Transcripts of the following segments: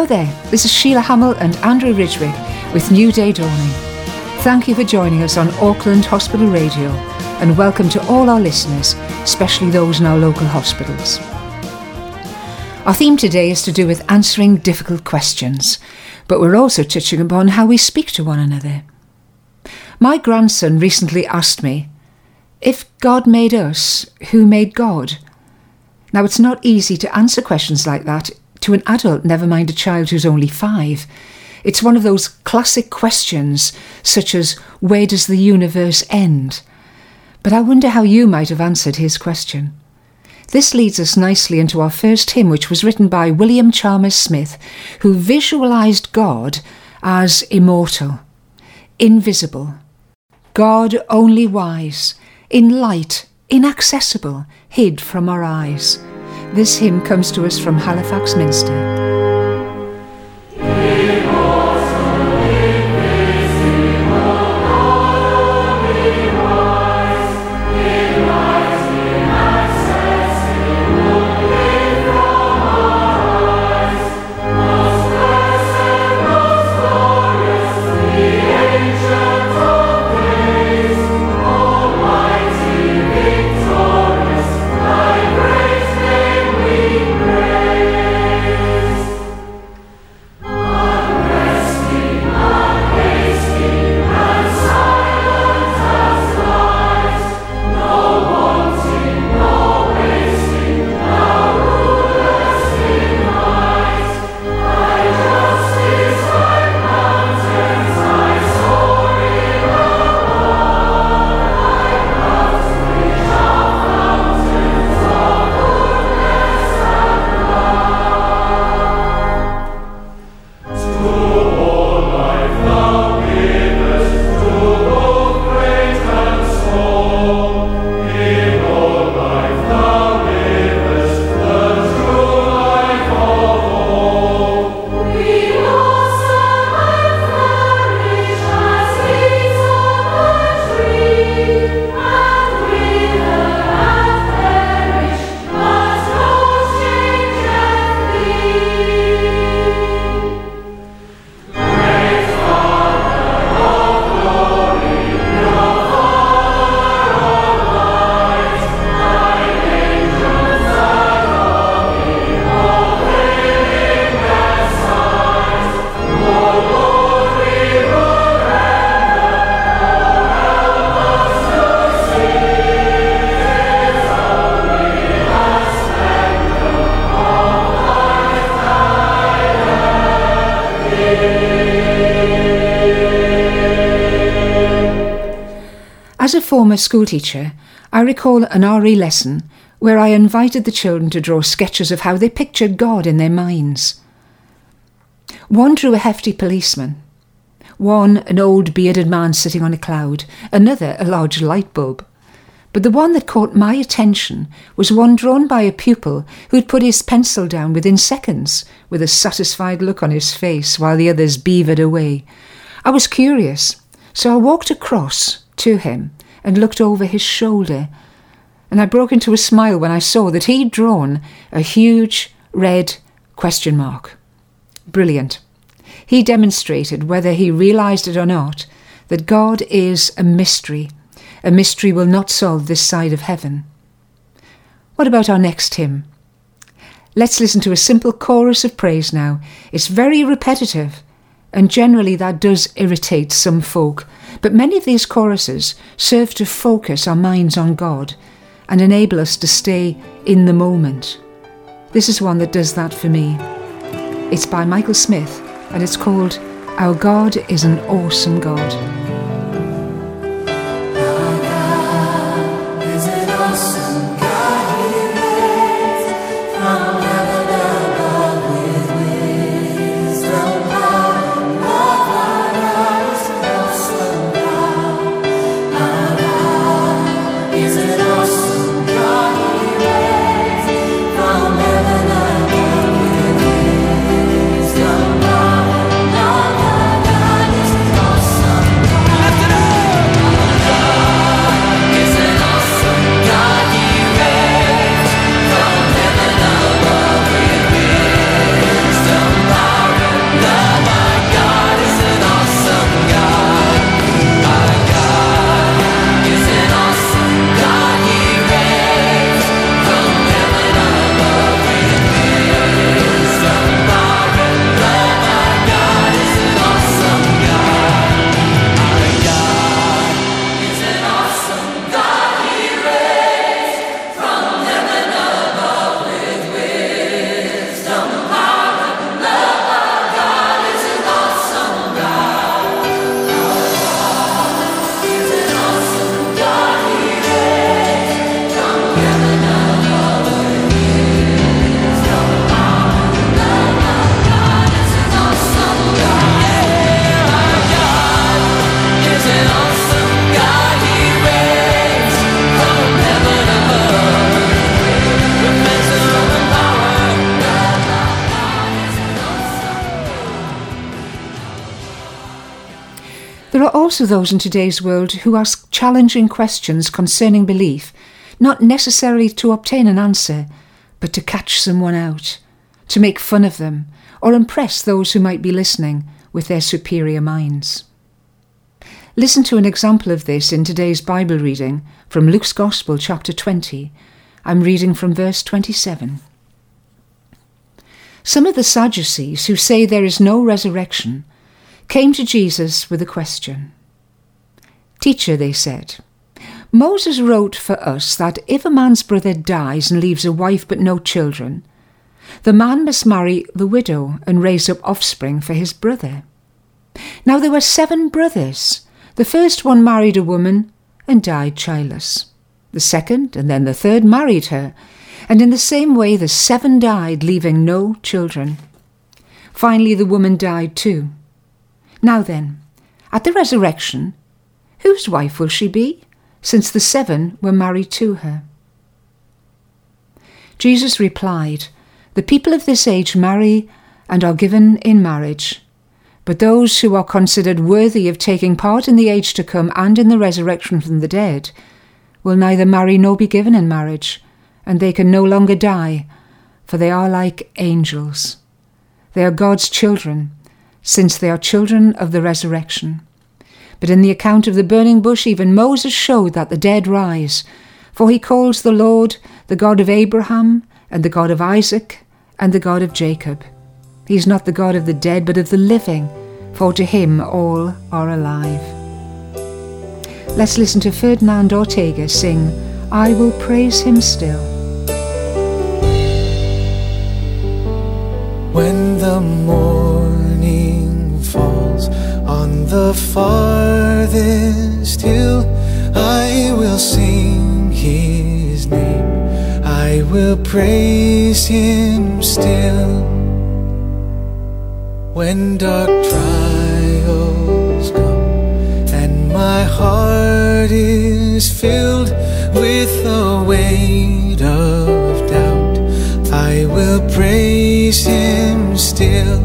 Hello there, this is Sheila Hamill and Andrew Ridgwick with New Day Dawning. Thank you for joining us on Auckland Hospital Radio, and welcome to all our listeners, especially those in our local hospitals. Our theme today is to do with answering difficult questions, but we're also touching upon how we speak to one another. My grandson recently asked me, if God made us, who made God? Now, it's not easy to answer questions like that to an adult, never mind a child who's only 5. It's one of those classic questions, such as, where does the universe end? But I wonder how you might have answered his question. This leads us nicely into our first hymn, which was written by William Chalmers Smith, who visualised God as immortal, invisible, God only wise, in light, inaccessible, hid from our eyes. This hymn comes to us from Halifax Minster. As a former schoolteacher, I recall an RE lesson where I invited the children to draw sketches of how they pictured God in their minds. One drew a hefty policeman, one an old bearded man sitting on a cloud, another a large light bulb. But the one that caught my attention was one drawn by a pupil who'd put his pencil down within seconds, with a satisfied look on his face while the others beavered away. I was curious, so I walked across to him and looked over his shoulder, and I broke into a smile when I saw that he'd drawn a huge red question mark. Brilliant. He demonstrated, whether he realised it or not, that God is a mystery. A mystery we'll not solve this side of heaven. What about our next hymn? Let's listen to a simple chorus of praise now. It's very repetitive, and generally that does irritate some folk, but many of these choruses serve to focus our minds on God and enable us to stay in the moment. This is one that does that for me. It's by Michael Smith, and it's called Our God is an Awesome God. Awesome God. also those in today's world who ask challenging questions concerning belief, not necessarily to obtain an answer, but to catch someone out, to make fun of them, or impress those who might be listening with their superior minds. Listen to an example of this in today's Bible reading from Luke's Gospel, chapter 20. I'm reading from verse 27. Some of the Sadducees, who say there is no resurrection, came to Jesus with a question. "Teacher," they said, "Moses wrote for us that if a man's brother dies and leaves a wife but no children, the man must marry the widow and raise up offspring for his brother. Now there were 7 brothers. The first one married a woman and died childless. The second and then the third married her, and in the same way the 7 died, leaving no children. Finally the woman died too. Now then, at the resurrection, whose wife will she be, since the 7 were married to her?" Jesus replied, "The people of this age marry and are given in marriage. But those who are considered worthy of taking part in the age to come and in the resurrection from the dead will neither marry nor be given in marriage, and they can no longer die, for they are like angels. They are God's children, since they are children of the resurrection. But in the account of the burning bush, even Moses showed that the dead rise, for he calls the Lord the God of Abraham and the God of Isaac and the God of Jacob. He is not the God of the dead, but of the living, for to him all are alive." Let's listen to Ferdinand Ortega sing, "I Will Praise Him Still." When the morning falls on the farthest hill, I will sing His name, I will praise Him still. When dark trials come and my heart is filled with the weight of doubt, I will praise Him still.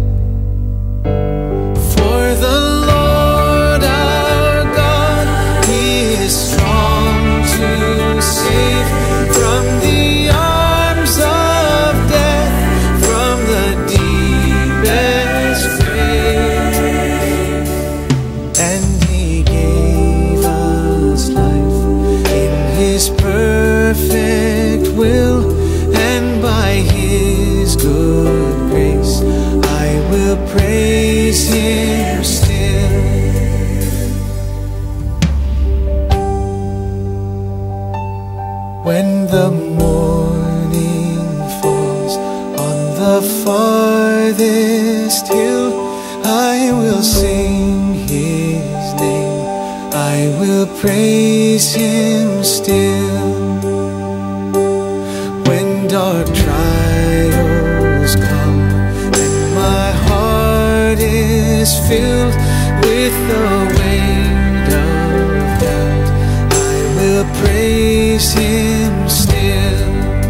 For the Lord our God, He is strong to save from the arms of death, from the deepest grave. And He gave us life in His perfect will, and by His good grace I will praise Him still. When the morning falls on the farthest hill, I will sing His name, I will praise Him still. When dark trials come and my heart is filled with the weight of doubt, I will praise Him still.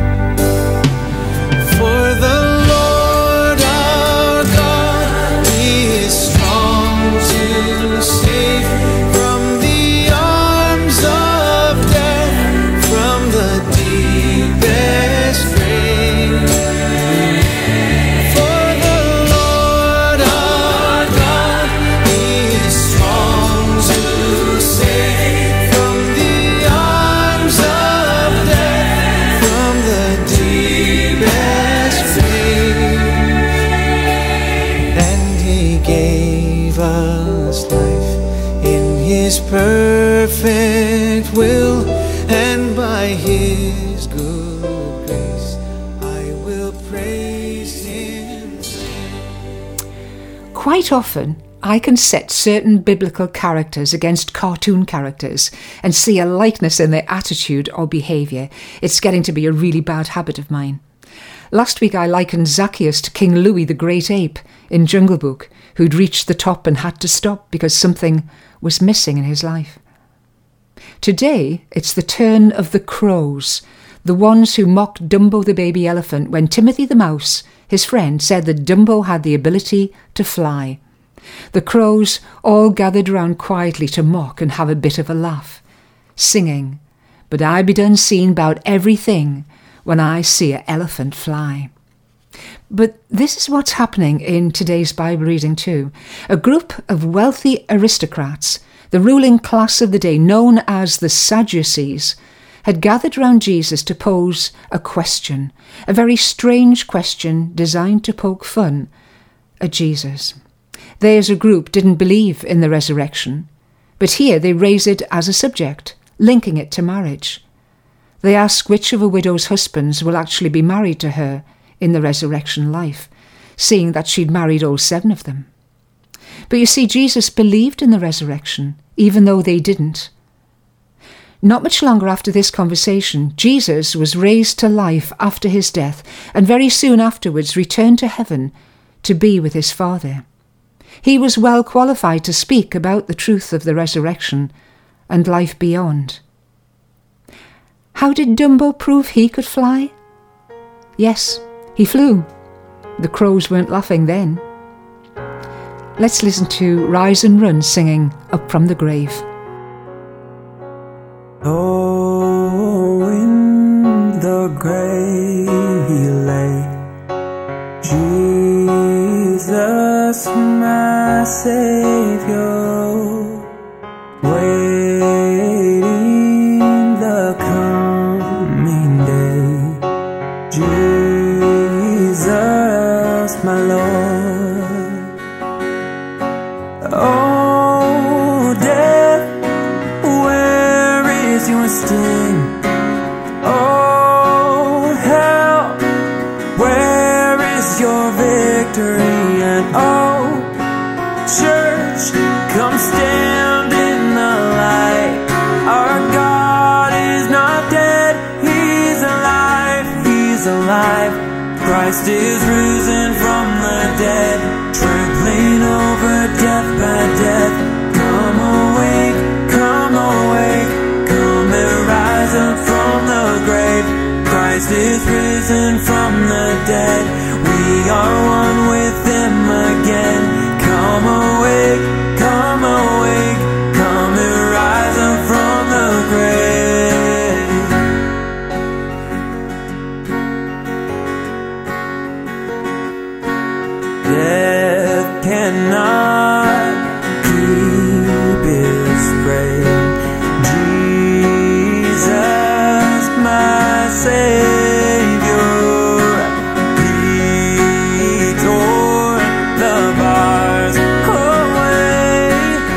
For the Lord our God, He is strong to save from the arms of death, from the deepest grave. For the Lord our God, He is strong to save from the arms of death, from the deepest grave. And He gave us life in His perfect will, and by His good grace I will praise Him still. Quite often, I can set certain biblical characters against cartoon characters and see a likeness in their attitude or behaviour. It's getting to be a really bad habit of mine. Last week I likened Zacchaeus to King Louis the Great Ape in Jungle Book, who'd reached the top and had to stop because something was missing in his life. Today, it's the turn of the crows, the ones who mocked Dumbo the baby elephant when Timothy the mouse, his friend, said that Dumbo had the ability to fly. The crows all gathered round quietly to mock and have a bit of a laugh, singing, "But I be done seen 'bout everything when I see a elephant fly." But this is what's happening in today's Bible reading too. A group of wealthy aristocrats, the ruling class of the day known as the Sadducees, had gathered round Jesus to pose a question, a very strange question designed to poke fun at Jesus. They as a group didn't believe in the resurrection, but here they raise it as a subject, linking it to marriage. They ask which of a widow's husbands will actually be married to her in the resurrection life, seeing that she'd married all 7 of them. But you see, Jesus believed in the resurrection, even though they didn't. Not much longer after this conversation, Jesus was raised to life after his death, and very soon afterwards returned to heaven to be with his Father. He was well qualified to speak about the truth of the resurrection and life beyond. How did Dumbo prove he could fly? Yes, he flew. The crows weren't laughing then. Let's listen to Rise and Run singing Up from the Grave. Oh, in the grave he lay, Jesus, my Savior, waiting the coming day. Jesus, my Lord. Oh, death, where is your sting? Oh, hell, where is your victory? And oh, church, come stand in the light. Our God is not dead, he's alive, he's alive. Christ is risen from the dead, trampling over death by death. Come awake, come awake, come and rise up from the grave. Christ is risen from the dead, we are one with him again. Come awake, come awake, come and rise up from the grave. Death cannot keep its prey. Jesus, my Savior, he tore the bars away.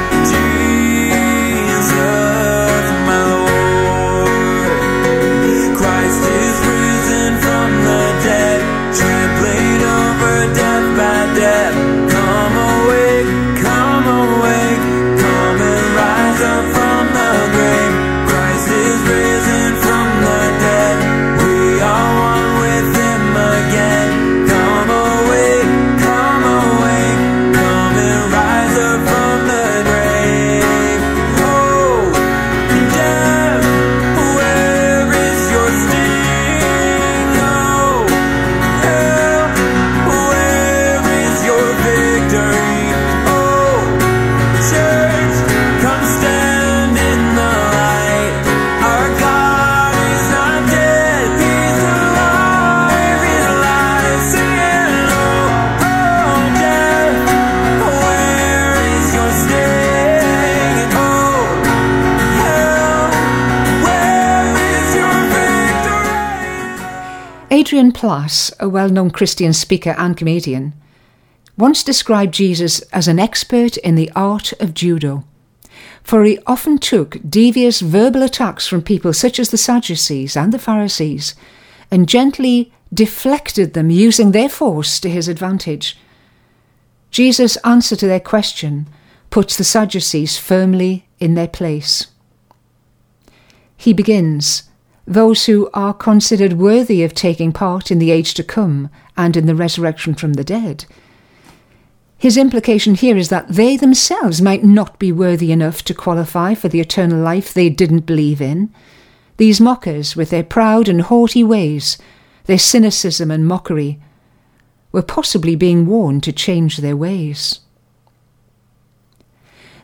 Jesus, my Lord. Christ is risen from the dead, trampling over death by death. Come awake, come awake, come and rise up from the grave. Christ is risen from the dead, we are one with him again. Come awake, come awake, come and rise up from the grave. Oh, death, where is your sting? Oh, hell, where is your victory? Oh, church, come stand in the light. Our God is not dead, he's alive, singing low. Oh, death, where is your sting? Oh, hell, where is your victory? Adrian Plass, a well-known Christian speaker and comedian, once described Jesus as an expert in the art of judo, for he often took devious verbal attacks from people such as the Sadducees and the Pharisees and gently deflected them using their force to his advantage. Jesus' answer to their question puts the Sadducees firmly in their place. He begins, "Those who are considered worthy of taking part in the age to come and in the resurrection from the dead." His implication here is that they themselves might not be worthy enough to qualify for the eternal life they didn't believe in. These mockers, with their proud and haughty ways, their cynicism and mockery, were possibly being warned to change their ways.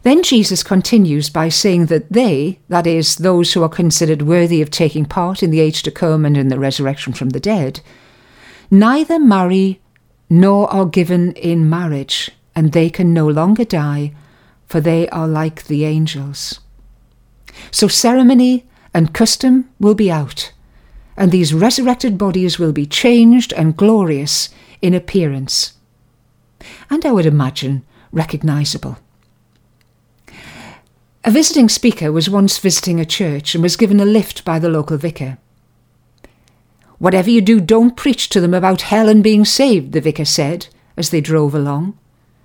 Then Jesus continues by saying that they, that is, those who are considered worthy of taking part in the age to come and in the resurrection from the dead, neither marry nor are given in marriage, and they can no longer die, for they are like the angels. So ceremony and custom will be out, and these resurrected bodies will be changed and glorious in appearance, and I would imagine recognisable. A visiting speaker was once visiting a church and was given a lift by the local vicar. "Whatever you do, don't preach to them about hell and being saved," the vicar said as they drove along.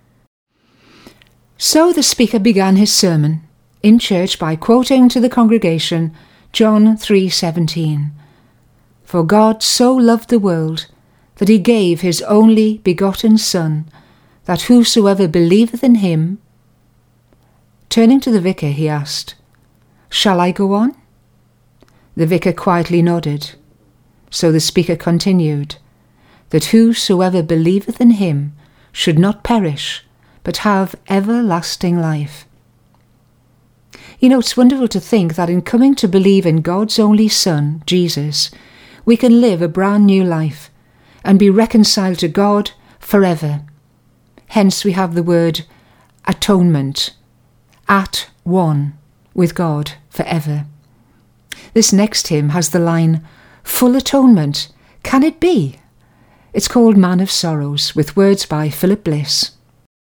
So the speaker began his sermon in church by quoting to the congregation John 3:17, "For God so loved the world that he gave his only begotten Son, that whosoever believeth in him..." Turning to the vicar, he asked, "Shall I go on?" The vicar quietly nodded. So the speaker continued, "That whosoever believeth in him should not perish, but have everlasting life." You know, it's wonderful to think that in coming to believe in God's only Son, Jesus, we can live a brand new life and be reconciled to God forever. Hence we have the word atonement, at one with God forever. This next hymn has the line, "Full atonement, can it be?" It's called Man of Sorrows, with words by Philip Bliss.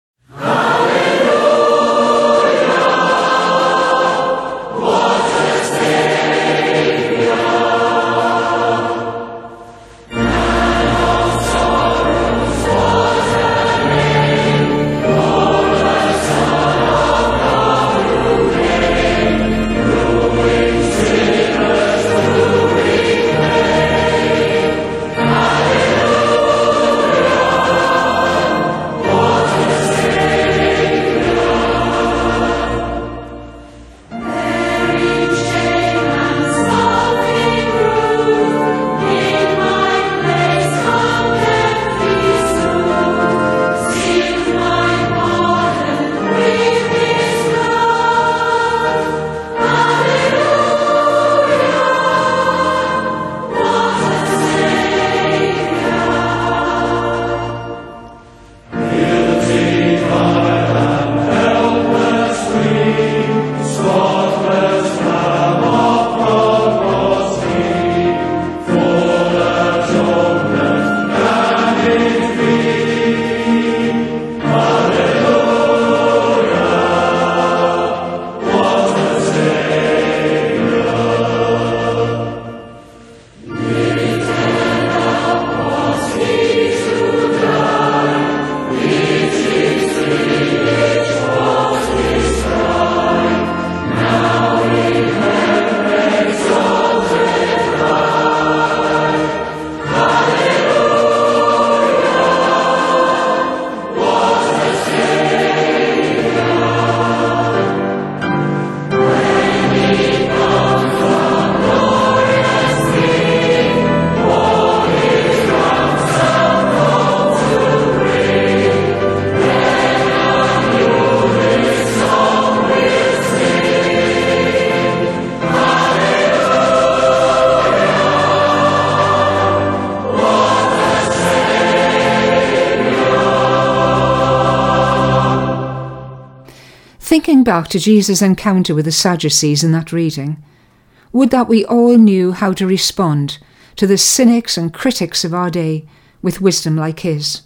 Thinking back to Jesus' encounter with the Sadducees in that reading, would that we all knew how to respond to the cynics and critics of our day with wisdom like his.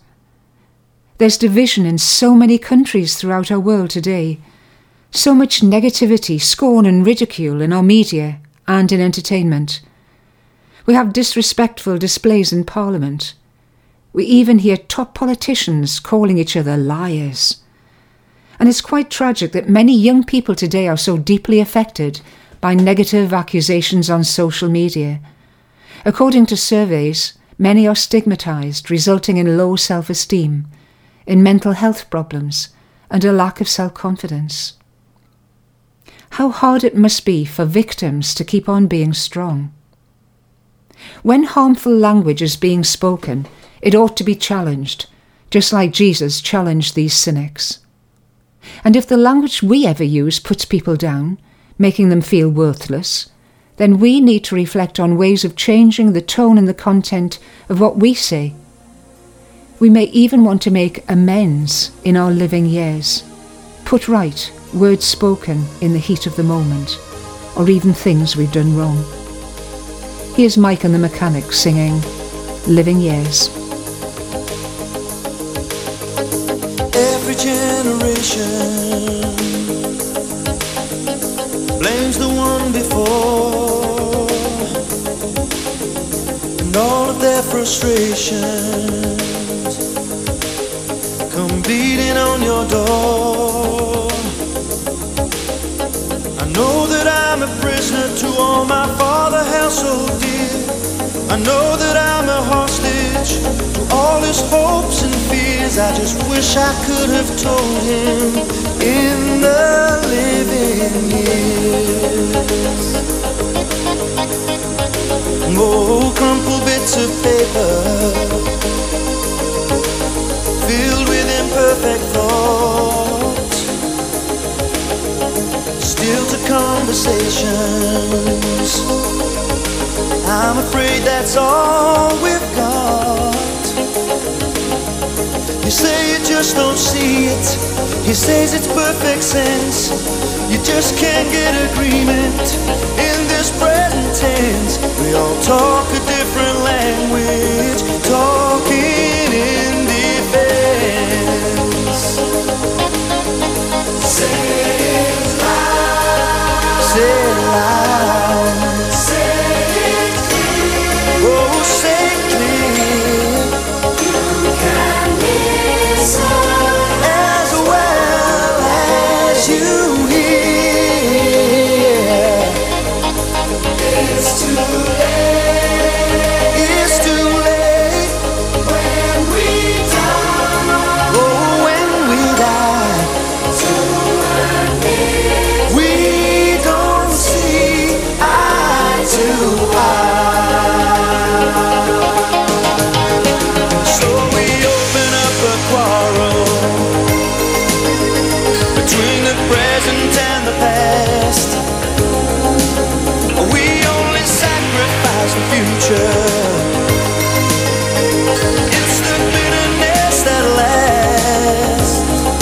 There's division in so many countries throughout our world today, so much negativity, scorn and ridicule in our media and in entertainment. We have disrespectful displays in Parliament. We even hear top politicians calling each other liars. And it's quite tragic that many young people today are so deeply affected by negative accusations on social media. According to surveys, many are stigmatised, resulting in low self-esteem, in mental health problems, and a lack of self-confidence. How hard it must be for victims to keep on being strong. When harmful language is being spoken, it ought to be challenged, just like Jesus challenged these cynics. And if the language we ever use puts people down, making them feel worthless, then we need to reflect on ways of changing the tone and the content of what we say. We may even want to make amends in our living years, put right words spoken in the heat of the moment, or even things we've done wrong. Here's Mike and the Mechanics singing Living Years. Every generation blames the one before, and all of their frustrations come beating on your door. I know that I'm a prisoner to all my father held so dear. I know that I'm a hostage to all his hopes and fears. I just wish I could have told him in the living years. Oh, crumpled bits of paper filled with imperfect thoughts, still to conversations. I'm afraid that's all we've got. You say you just don't see it. He says it's perfect sense. You just can't get agreement in this present tense. We all talk a different language, talking in defense. Say it loud. Say it loud. It's the bitterness that lasts.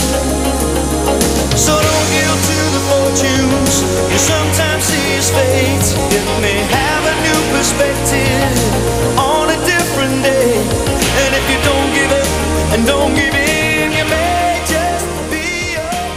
So don't yield to the fortunes you sometimes see as fate. It may have a new perspective on a different day. And if you don't give up and don't give in, you may just be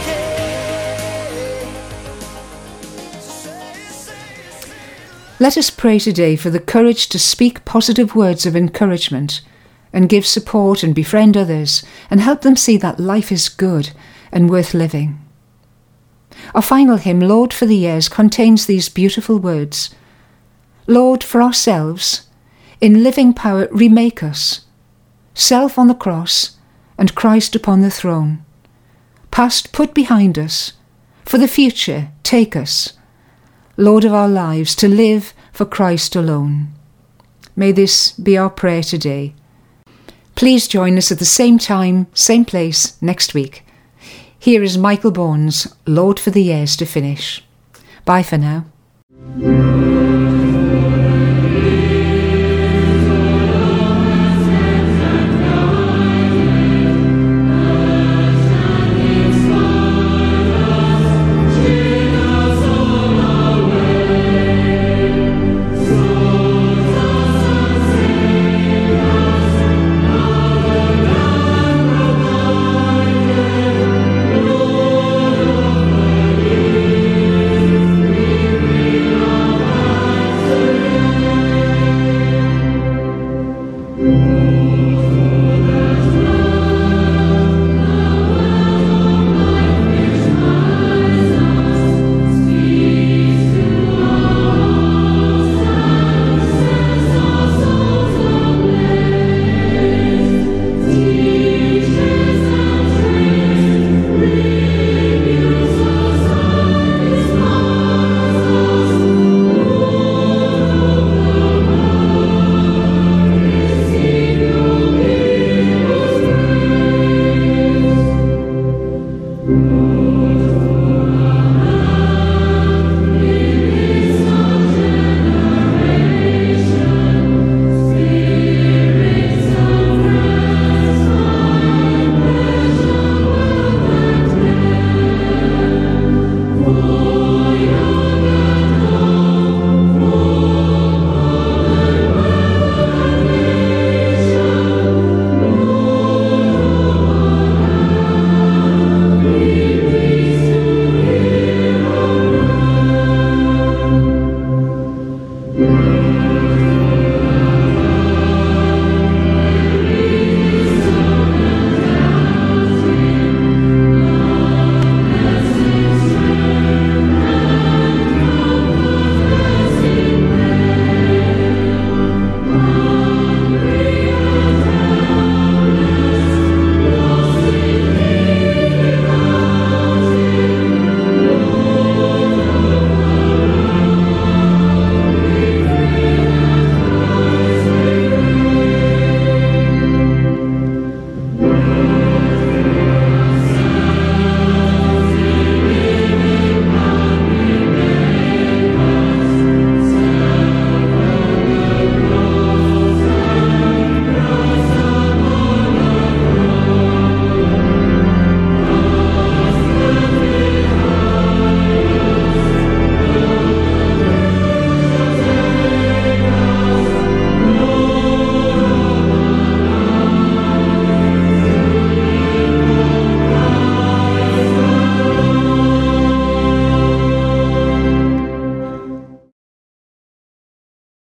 okay. Let us pray today for the courage to speak positive words of encouragement and give support and befriend others and help them see that life is good and worth living. Our final hymn, Lord for the Years, contains these beautiful words. Lord, for ourselves, in living power remake us, self on the cross and Christ upon the throne. Past put behind us, for the future take us, Lord of our lives, to live for Christ alone. May this be our prayer today. Please join us at the same time, same place next week. Here is Michael Bourne's Lord for the Years to finish. Bye for now.